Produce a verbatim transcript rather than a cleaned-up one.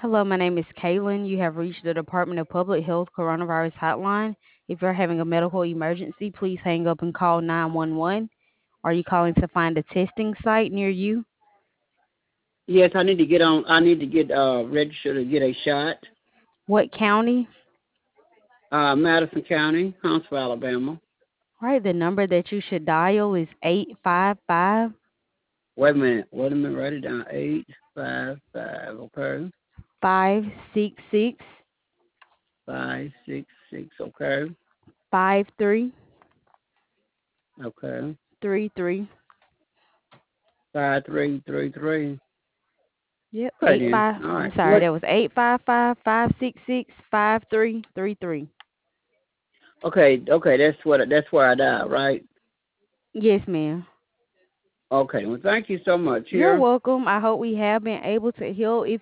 Hello, my name is Kaylin. You have reached the Department of Public Health Coronavirus Hotline. If you're having a medical emergency, please hang up and call nine one one. Are you calling to find a testing site near you? Yes, I need to get on. I need to get uh registered to get a shot. What county? Uh, Madison County, Huntsville, Alabama. All right, the number that you should dial is eight five five, Wait a minute. Wait a minute. Write it down. Eight five five. Okay. five six six, Five six six. Okay. five three Okay. three three. Five three three three. Yep, Okay eight then. five. All I'm right. sorry, What? that was eight five five five six six five three three three. Okay. Okay. That's what. That's where I died. Right. Yes, ma'am. Okay. Well, thank you so much. You're Here. welcome. I hope we have been able to help. If